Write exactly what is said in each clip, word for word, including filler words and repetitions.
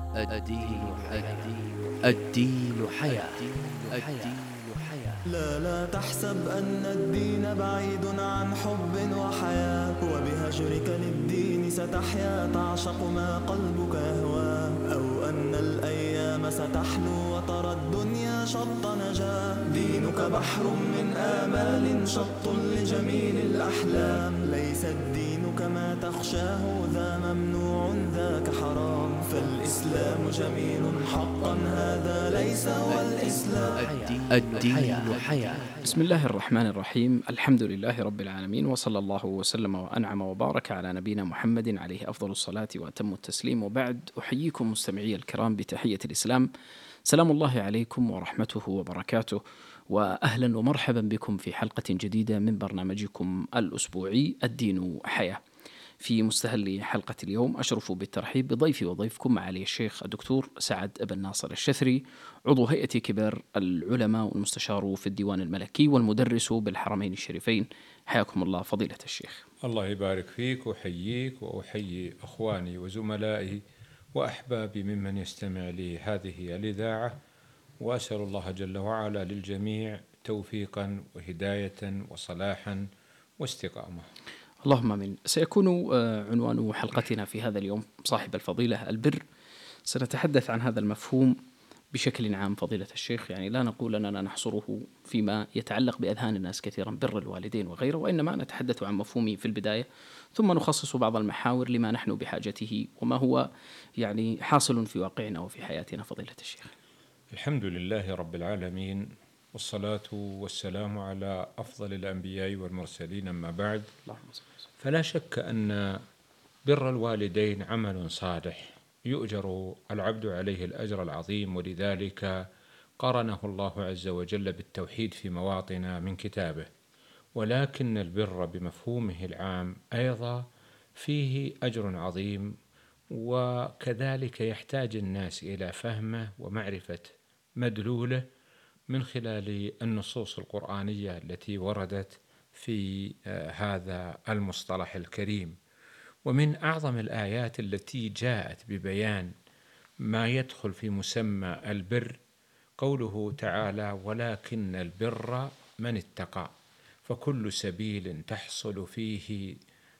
الدين الدين الدين حياة. الدين حياة. لا لا تحسب أن الدين بعيد عن حب وحياة، وبهجرك للدين ستحيا تعشق ما قلبك يهوى، أو أن الأيام ستحلو وترى الدنيا شط نجاة. دينك بحر من آمال شط لجميل الأحلام، ليس الدين كما تخشاه ذا ممنوع ذاك حرام، فالإسلام جميل حقا هذا ليس هو الإسلام. الدين حياة. بسم الله الرحمن الرحيم. الحمد لله رب العالمين، وصلى الله وسلم وأنعم وبارك على نبينا محمد عليه أفضل الصلاة وأتم التسليم، وبعد أحييكم مستمعي الكرام بتحية الإسلام. سلام الله عليكم ورحمته وبركاته، وأهلا ومرحبا بكم في حلقة جديدة من برنامجكم الأسبوعي الدين حياة. في مستهل حلقة اليوم أشرف بالترحيب بضيفي وضيفكم معالي الشيخ الدكتور سعد بن ناصر الشثري، عضو هيئة كبار العلماء والمستشار في الديوان الملكي والمدرس بالحرمين الشريفين. حياكم الله فضيلة الشيخ. الله يبارك فيك وحييك، وأحيي أخواني وزملائي وأحبابي ممن يستمع لهذه الإذاعة، وأسأل الله جل وعلا للجميع توفيقا وهداية وصلاحا واستقامة. اللهم آمين. سيكون عنوان حلقتنا في هذا اليوم صاحب الفضيلة البر. سنتحدث عن هذا المفهوم بشكل عام فضيلة الشيخ، يعني لا نقول أننا نحصره فيما يتعلق بأذهان الناس كثيرا بر الوالدين وغيره، وإنما نتحدث عن مفهومه في البداية، ثم نخصص بعض المحاور لما نحن بحاجته وما هو يعني حاصل في واقعنا وفي حياتنا فضيلة الشيخ. الحمد لله رب العالمين، والصلاة والسلام على أفضل الأنبياء والمرسلين، أما بعد. فلا شك أن بر الوالدين عمل صالح يؤجر العبد عليه الأجر العظيم، ولذلك قرنه الله عز وجل بالتوحيد في مواطن من كتابه. ولكن البر بمفهومه العام أيضا فيه أجر عظيم، وكذلك يحتاج الناس إلى فهمه ومعرفة مدلوله من خلال النصوص القرآنية التي وردت في هذا المصطلح الكريم. ومن أعظم الآيات التي جاءت ببيان ما يدخل في مسمى البر قوله تعالى: ولكن البر من اتقى. فكل سبيل تحصل فيه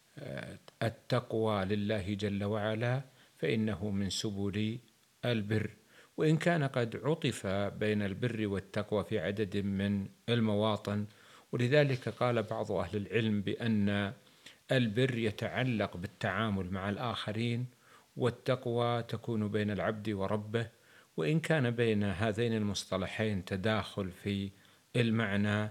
التقوى لله جل وعلا فإنه من سبل البر، وإن كان قد عطف بين البر والتقوى في عدد من المواطن. ولذلك قال بعض أهل العلم بأن البر يتعلق بالتعامل مع الآخرين، والتقوى تكون بين العبد وربه، وإن كان بين هذين المصطلحين تداخل في المعنى،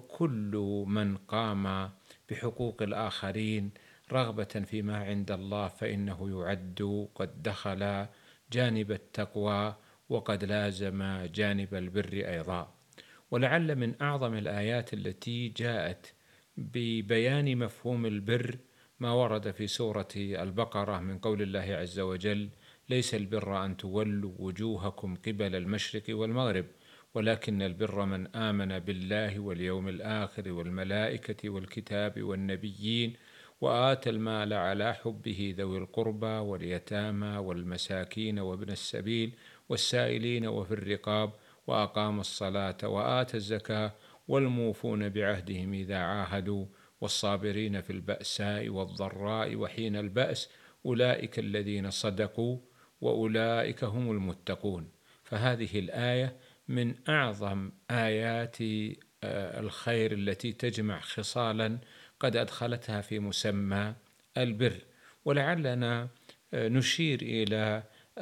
فكل من قام بحقوق الآخرين رغبة فيما عند الله فإنه يعد قد دخل جانب التقوى وقد لازم جانب البر أيضا. ولعل من أعظم الآيات التي جاءت ببيان مفهوم البر ما ورد في سورة البقرة من قول الله عز وجل: ليس البر أن تولوا وجوهكم قبل المشرق والمغرب، ولكن البر من آمن بالله واليوم الآخر والملائكة والكتاب والنبيين وآتى المال على حبه ذوي القربى واليتامى والمساكين وابن السبيل والسائلين وفي الرقاب وأقام الصلاة وآتى الزكاة والموفون بعهدهم إذا عاهدوا والصابرين في البأساء والضراء وحين البأس أولئك الذين صدقوا وأولئك هم المتقون. فهذه الآية من أعظم آيات الخير التي تجمع خصالا قد أدخلتها في مسمى البر. ولعلنا نشير إلى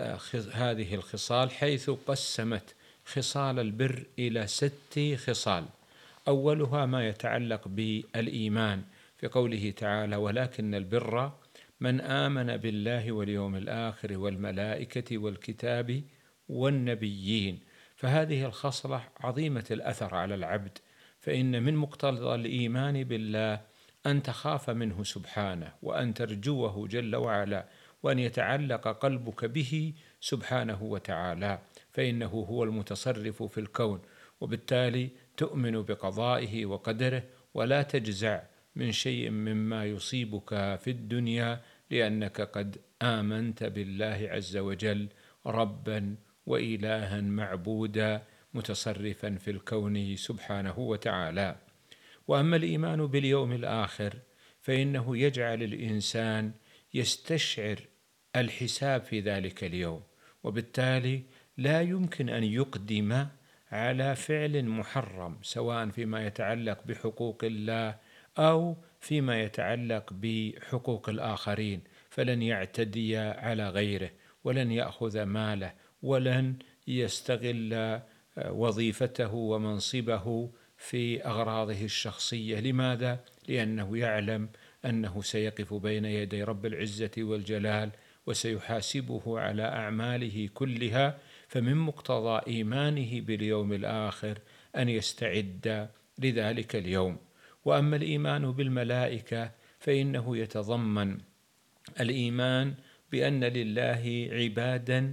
هذه الخصال حيث قسمت خصال البر إلى ست خصال. أولها ما يتعلق بالإيمان في قوله تعالى: ولكن البر من آمن بالله واليوم الآخر والملائكة والكتاب والنبيين. فهذه الخصلة عظيمة الأثر على العبد، فإن من مقتضى الإيمان بالله أن تخاف منه سبحانه، وأن ترجوه جل وعلا، وأن يتعلق قلبك به سبحانه وتعالى، فإنه هو المتصرف في الكون، وبالتالي تؤمن بقضائه وقدره ولا تجزع من شيء مما يصيبك في الدنيا، لأنك قد آمنت بالله عز وجل ربا وإلها معبودا متصرفا في الكون سبحانه وتعالى. وأما الإيمان باليوم الآخر فإنه يجعل الإنسان يستشعر الحساب في ذلك اليوم، وبالتالي لا يمكن أن يقدم على فعل محرم سواء فيما يتعلق بحقوق الله أو فيما يتعلق بحقوق الآخرين، فلن يعتدي على غيره ولن يأخذ ماله ولن يستغل وظيفته ومنصبه في أغراضه الشخصية. لماذا؟ لأنه يعلم أنه سيقف بين يدي رب العزة والجلال وسيحاسبه على أعماله كلها، فمن مقتضى إيمانه باليوم الآخر أن يستعد لذلك اليوم. وأما الإيمان بالملائكة فإنه يتضمن الإيمان بأن لله عبادا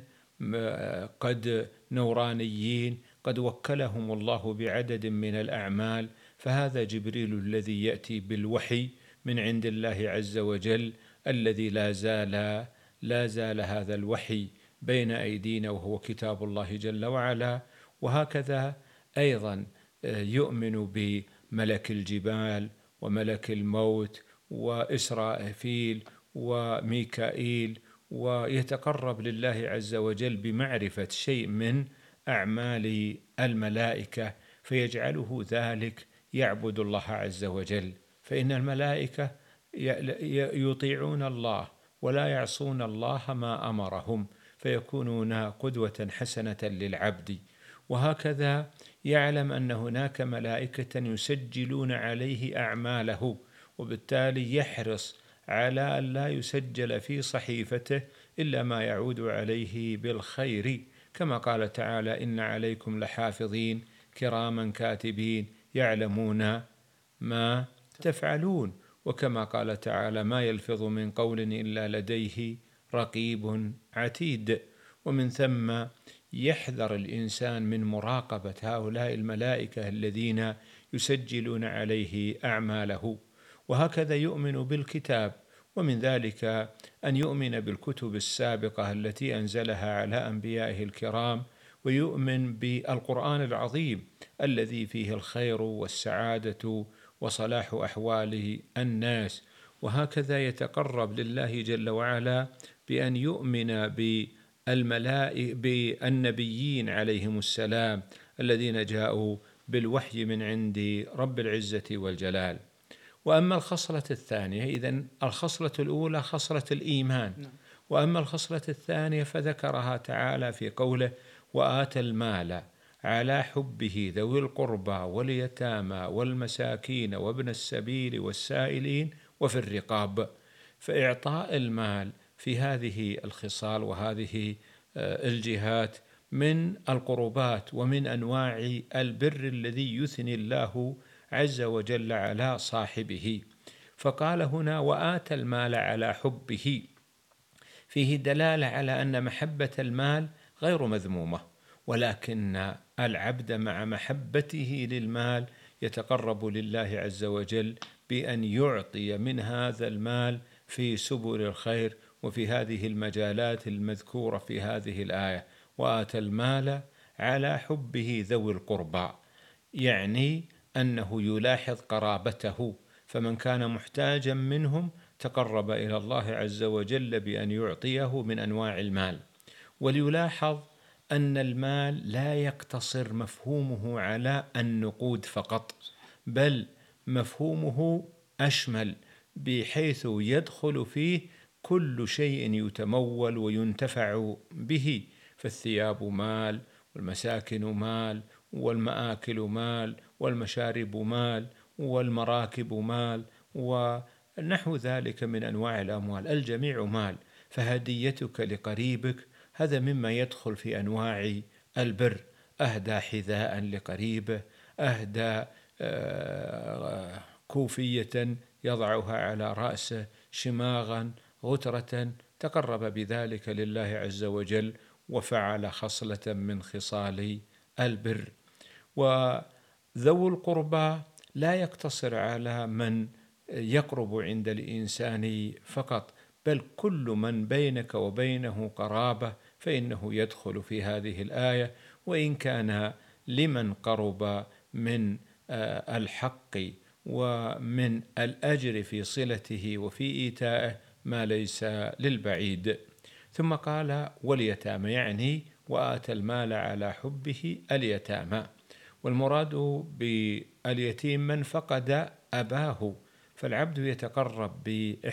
قد نورانيين قد وكلهم الله بعدد من الأعمال، فهذا جبريل الذي يأتي بالوحي من عند الله عز وجل الذي لا زال لا زال هذا الوحي بين أيدينا وهو كتاب الله جل وعلا. وهكذا أيضا يؤمن بملك الجبال وملك الموت وإسرافيل وميكائيل، ويتقرب لله عز وجل بمعرفة شيء من أعمال الملائكة فيجعله ذلك يعبد الله عز وجل، فإن الملائكة يطيعون الله ولا يعصون الله ما أمرهم فيكونون قدوة حسنة للعبد. وهكذا يعلم أن هناك ملائكة يسجلون عليه أعماله، وبالتالي يحرص على أن لا يسجل في صحيفته إلا ما يعود عليه بالخير، كما قال تعالى: إن عليكم لحافظين كراما كاتبين يعلمون ما تفعلون. وكما قال تعالى: ما يلفظ من قول إلا لديه رقيب عتيد. ومن ثم يحذر الإنسان من مراقبة هؤلاء الملائكة الذين يسجلون عليه أعماله. وهكذا يؤمن بالكتاب، ومن ذلك أن يؤمن بالكتب السابقة التي أنزلها على أنبيائه الكرام، ويؤمن بالقرآن العظيم الذي فيه الخير والسعادة وصلاح أحوال الناس. وهكذا يتقرب لله جل وعلا بأن يؤمن بالملائكة بالنبيين عليهم السلام الذين جاءوا بالوحي من عند رب العزة والجلال. وأما الخصلة الثانية، إذن الخصلة الأولى خصلة الإيمان، وأما الخصلة الثانية فذكرها تعالى في قوله: وآتى المال على حبه ذوي القربى واليتامى والمساكين وابن السبيل والسائلين وفي الرقاب. فإعطاء المال في هذه الخصال وهذه الجهات من القربات ومن أنواع البر الذي يثني الله عز وجل على صاحبه. فقال هنا: وآتى المال على حبه، فيه دلالة على أن محبة المال غير مذمومة، ولكن العبد مع محبته للمال يتقرب لله عز وجل بأن يعطي من هذا المال في سبل الخير وفي هذه المجالات المذكورة في هذه الآية: وآتى المال على حبه ذوي القربى، يعني أنه يلاحظ قرابته، فمن كان محتاجا منهم تقرب إلى الله عز وجل بأن يعطيه من أنواع المال. وليلاحظ أن المال لا يقتصر مفهومه على النقود فقط، بل مفهومه أشمل، بحيث يدخل فيه كل شيء يتمول وينتفع به، فالثياب مال، والمساكن مال، والمآكل مال، والمشارب مال، والمراكب مال، ونحو ذلك من أنواع الأموال، الجميع مال. فهديتك لقريبك هذا مما يدخل في أنواع البر: أهدى حذاء لقريبه، أهدى كوفية يضعها على رأسه، شماغا، غترة، تقرب بذلك لله عز وجل وفعل خصلة من خصال البر. وذو القربى لا يقتصر على من يقرب عند الإنسان فقط، بل كل من بينك وبينه قرابة فإنه يدخل في هذه الآية، وإن كان لمن قرب من الحق ومن الأجر في صلته وفي إيتائه ما ليس للبعيد. ثم قال واليتامى، يعني وآتى المال على حبه اليتامى، والمراد باليتيم من فقد أباه، فالعبد يتقرب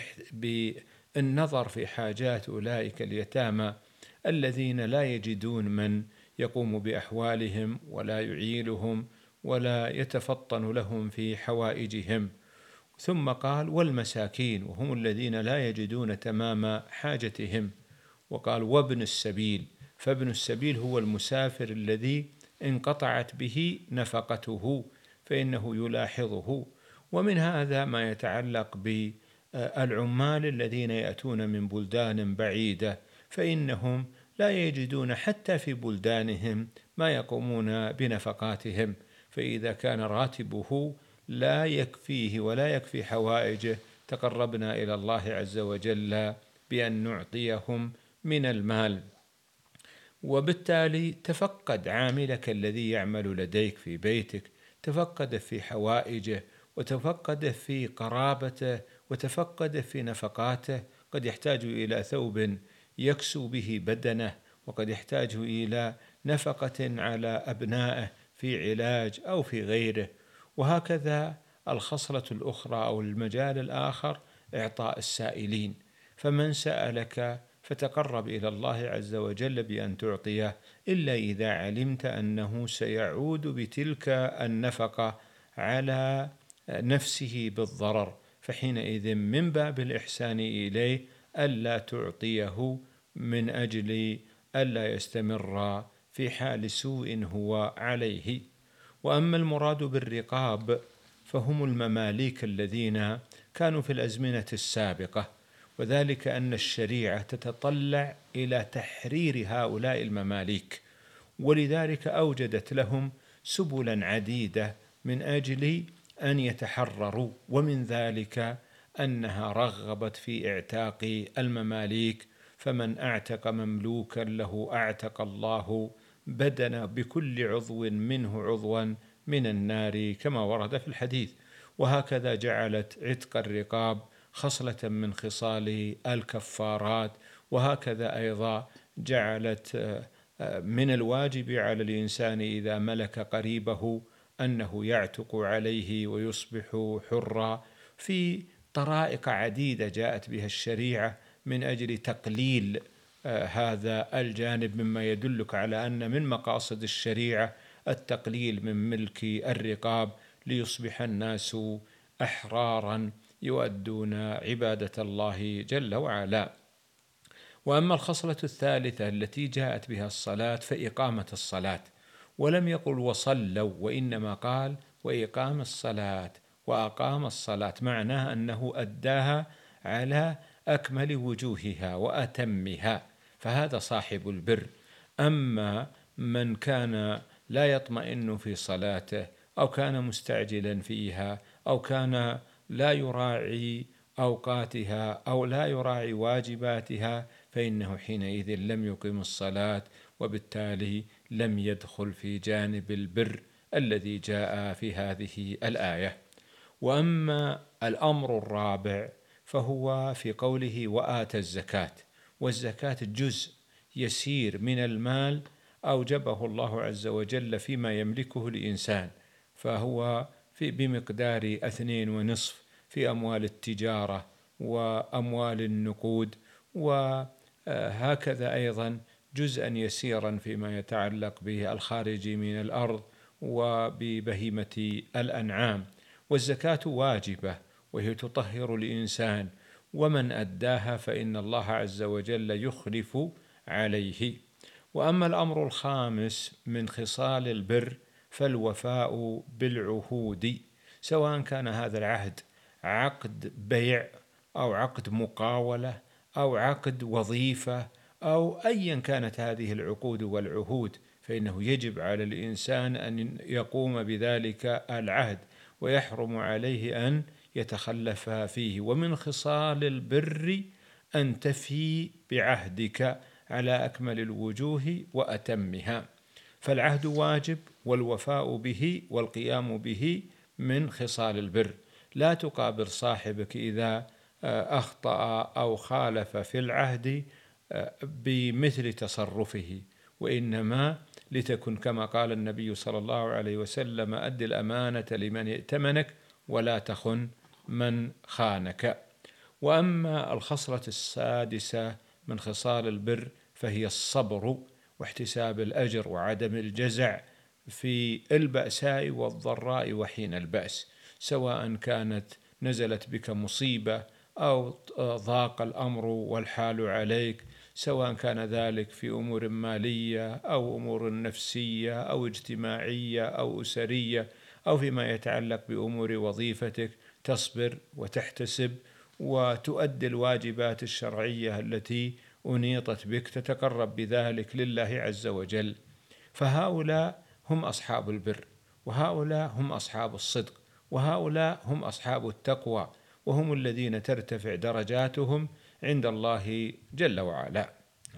بالنظر في حاجات أولئك اليتامى الذين لا يجدون من يقوم بأحوالهم ولا يعيلهم ولا يتفطن لهم في حوائجهم. ثم قال والمساكين، وهم الذين لا يجدون تمام حاجتهم. وقال وابن السبيل، فابن السبيل هو المسافر الذي انقطعت به نفقته فإنه يلاحظه. ومن هذا ما يتعلق بالعمال الذين يأتون من بلدان بعيدة، فإنهم لا يجدون حتى في بلدانهم ما يقومون بنفقاتهم، فإذا كان راتبه لا يكفيه ولا يكفي حوائجه تقربنا إلى الله عز وجل بأن نعطيهم من المال. وبالتالي تفقد عاملك الذي يعمل لديك في بيتك، تفقد في حوائجه وتفقد في قرابته وتفقد في نفقاته. قد يحتاج إلى ثوب يكسو به بدنه، وقد يحتاج إلى نفقة على أبنائه في علاج أو في غيره. وهكذا الخصلة الأخرى أو المجال الآخر إعطاء السائلين، فمن سألك فتقرب إلى الله عز وجل بأن تعطيه، إلا إذا علمت أنه سيعود بتلك النفقة على نفسه بالضرر، فحينئذ من باب الإحسان إليه ألا تعطيه من أجل ألا يستمر في حال سوء هو عليه. وأما المراد بالرقاب فهم المماليك الذين كانوا في الأزمنة السابقة، وذلك أن الشريعة تتطلع إلى تحرير هؤلاء المماليك، ولذلك أوجدت لهم سبلا عديدة من أجل أن يتحرروا. ومن ذلك أنها رغبت في اعتاق المماليك، فمن أعتق مملوكا له أعتق الله بدن بكل عضو منه عضوا من النار كما ورد في الحديث. وهكذا جعلت عتق الرقاب خصلة من خصال الكفارات، وهكذا أيضا جعلت من الواجب على الإنسان إذا ملك قريبه أنه يعتق عليه ويصبح حرا، في طرائق عديدة جاءت بها الشريعة من أجل تقليل هذا الجانب، مما يدلك على أن من مقاصد الشريعة التقليل من ملك الرقاب ليصبح الناس أحرارا يؤدون عبادة الله جل وعلا. وأما الخصلة الثالثة التي جاءت بها الصلاة فإقامة الصلاة، ولم يقل وصلوا، وإنما قال وإقام الصلاة وأقام الصلاة، معناه أنه أداها على أكمل وجوهها وأتمها، فهذا صاحب البر. أما من كان لا يطمئن في صلاته أو كان مستعجلا فيها أو كان لا يراعي أوقاتها أو لا يراعي واجباتها، فإنه حينئذ لم يقم الصلاة، وبالتالي لم يدخل في جانب البر الذي جاء في هذه الآية. وأما الأمر الرابع فهو في قوله وآتى الزكاة، والزكاة جزء يسير من المال أوجبه الله عز وجل فيما يملكه الإنسان، فهو في بمقدار اثنين ونصف في أموال التجارة وأموال النقود، وهكذا أيضا جزءا يسيرا فيما يتعلق به الخارج من الأرض وببهيمة الأنعام. والزكاة واجبة وهي تطهر الإنسان، ومن أداها فإن الله عز وجل يخلف عليه. وأما الأمر الخامس من خصال البر فالوفاء بالعهود، سواء كان هذا العهد عقد بيع أو عقد مقاولة أو عقد وظيفة أو أيا كانت هذه العقود والعهود، فإنه يجب على الإنسان أن يقوم بذلك العهد، ويحرم عليه أن يتخلف فيه. ومن خصال البر أن تفي بعهدك على أكمل الوجوه وأتمها. فالعهد واجب، والوفاء به والقيام به من خصال البر. لا تقابل صاحبك إذا أخطأ أو خالف في العهد بمثل تصرفه، وإنما لتكن كما قال النبي صلى الله عليه وسلم: أد الأمانة لمن ائتمنك ولا تخن من خانك. وأما الخصلة السادسة من خصال البر فهي الصبر واحتساب الأجر وعدم الجزع في البأساء والضراء وحين البأس، سواء كانت نزلت بك مصيبة أو ضاق الأمر والحال عليك، سواء كان ذلك في أمور مالية أو أمور نفسية أو اجتماعية أو أسرية أو فيما يتعلق بأمور وظيفتك، تصبر وتحتسب وتؤدي الواجبات الشرعية التي أنيطت بك، تتقرب بذلك لله عز وجل. فهؤلاء هم أصحاب البر، وهؤلاء هم أصحاب الصدق، وهؤلاء هم أصحاب التقوى، وهم الذين ترتفع درجاتهم عند الله جل وعلا.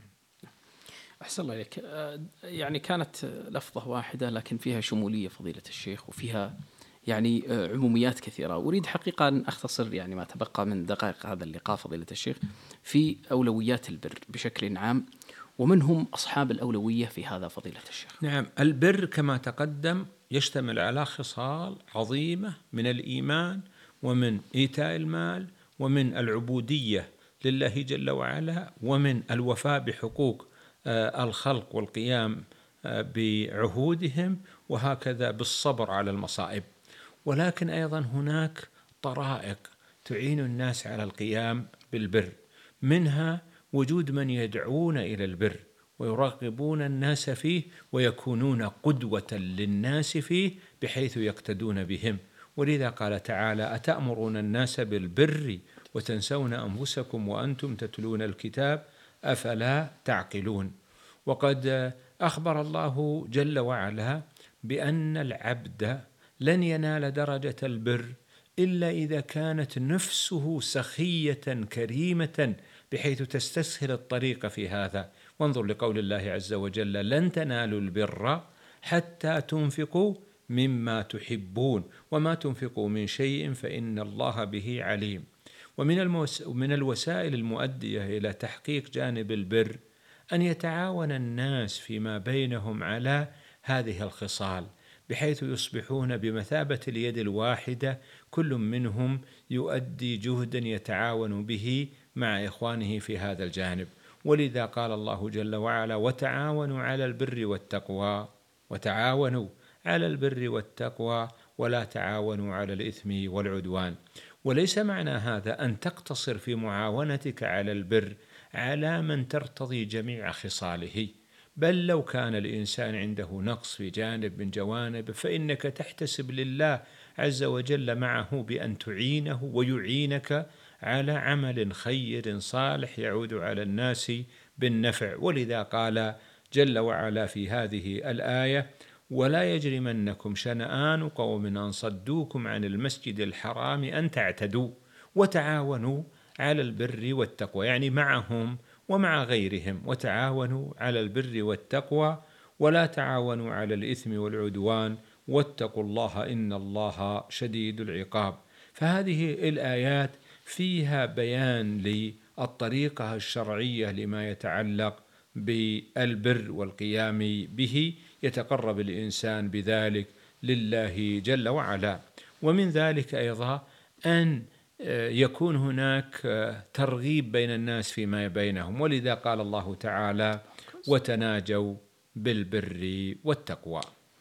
أحسن الله إليك. يعني كانت لفظة واحدة لكن فيها شمولية فضيلة الشيخ، وفيها يعني عموميات كثيرة. أريد حقيقة أن أختصر يعني ما تبقى من دقائق هذا اللقاء فضيلة الشيخ في أولويات البر بشكل عام، ومن هم أصحاب الأولوية في هذا فضيلة الشيخ؟ نعم، البر كما تقدم يشتمل على خصال عظيمة من الإيمان ومن إيتاء المال ومن العبودية لله جل وعلا ومن الوفاء بحقوق الخلق والقيام بعهودهم، وهكذا بالصبر على المصائب. ولكن أيضا هناك طرائق تعين الناس على القيام بالبر، منها وجود من يدعون إلى البر ويرغبون الناس فيه ويكونون قدوة للناس فيه بحيث يقتدون بهم. ولذا قال تعالى: أتأمرون الناس بالبر وتنسون أنفسكم وأنتم تتلون الكتاب أفلا تعقلون. وقد أخبر الله جل وعلا بأن العبد لن ينال درجة البر إلا إذا كانت نفسه سخية كريمة بحيث تستسهل الطريق في هذا. وانظر لقول الله عز وجل: لن تنالوا البر حتى تنفقوا مما تحبون وما تنفقوا من شيء فإن الله به عليم. ومن الموس... من الوسائل المؤدية إلى تحقيق جانب البر أن يتعاون الناس فيما بينهم على هذه الخصال، بحيث يصبحون بمثابة اليد الواحدة، كل منهم يؤدي جهدا يتعاون به مع إخوانه في هذا الجانب. ولذا قال الله جل وعلا: وتعاونوا على البر والتقوى وتعاونوا على البر والتقوى ولا تعاونوا على الإثم والعدوان. وليس معنى هذا أن تقتصر في معاونتك على البر على من ترتضي جميع خصاله، بل لو كان الإنسان عنده نقص في جانب من جوانب فإنك تحتسب لله عز وجل معه بأن تعينه ويعينك على عمل خير صالح يعود على الناس بالنفع. ولذا قال جل وعلا في هذه الآية: ولا يجرمنكم شنآن قوم أن صدوكم عن المسجد الحرام أن تعتدوا وتعاونوا على البر والتقوى، يعني معهم ومع غيرهم، وتعاونوا على البر والتقوى ولا تعاونوا على الإثم والعدوان واتقوا الله إن الله شديد العقاب. فهذه الآيات فيها بيان للطريقة الشرعية لما يتعلق بالبر والقيام به، يتقرب الإنسان بذلك لله جل وعلا. ومن ذلك أيضا أن يكون هناك ترغيب بين الناس فيما بينهم، ولذا قال الله تعالى: وتناجوا بالبر والتقوى.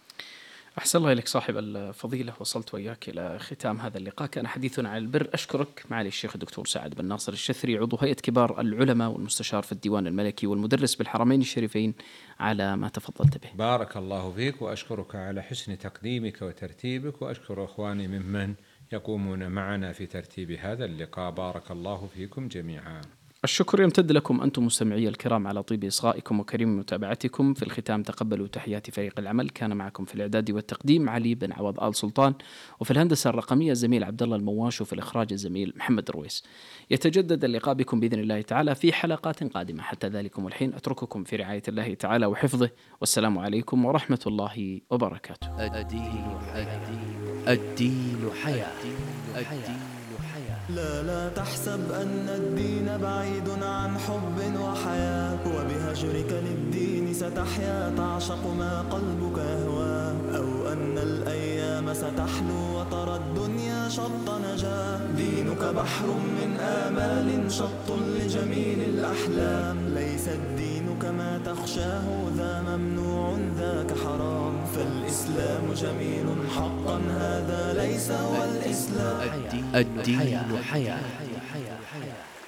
أحسن الله إليك صاحب الفضيلة، وصلت وإياك إلى ختام هذا اللقاء. كان حديثنا عن البر. أشكرك معالي الشيخ الدكتور سعد بن ناصر الشثري، عضو هيئة كبار العلماء والمستشار في الديوان الملكي والمدرس بالحرمين الشريفين، على ما تفضلت به. بارك الله فيك، وأشكرك على حسن تقديمك وترتيبك، وأشكر أخواني ممن يقومون معنا في ترتيب هذا اللقاء. بارك الله فيكم جميعا. الشكر يمتد لكم أنتم مستمعي الكرام على طيب إصغائكم وكريم متابعتكم. في الختام تقبلوا تحيات فريق العمل، كان معكم في الإعداد والتقديم علي بن عوض آل سلطان، وفي الهندسة الرقمية الزميل عبد الله المواش، وفي الإخراج الزميل محمد رويس. يتجدد اللقاء بكم بإذن الله تعالى في حلقات قادمة، حتى ذلكم الحين أترككم في رعاية الله تعالى وحفظه، والسلام عليكم ورحمة الله وبركاته. الدين الدين الدين حياة. الدين لا لا تحسب أن الدين بعيد عن حب وحياة، وبهجرك للدين ستحيا تعشق ما قلبك يهوى، أو أن الأيام ستحلو وترى الدنيا شط نجاة. دينك بحر من آمال شط لجميل الأحلام، ليس الدين كما تخشاه ذا ممنوع ذاك حرام، فالإسلام جميل حقا هذا ليس هو الإسلام. الدين حياة.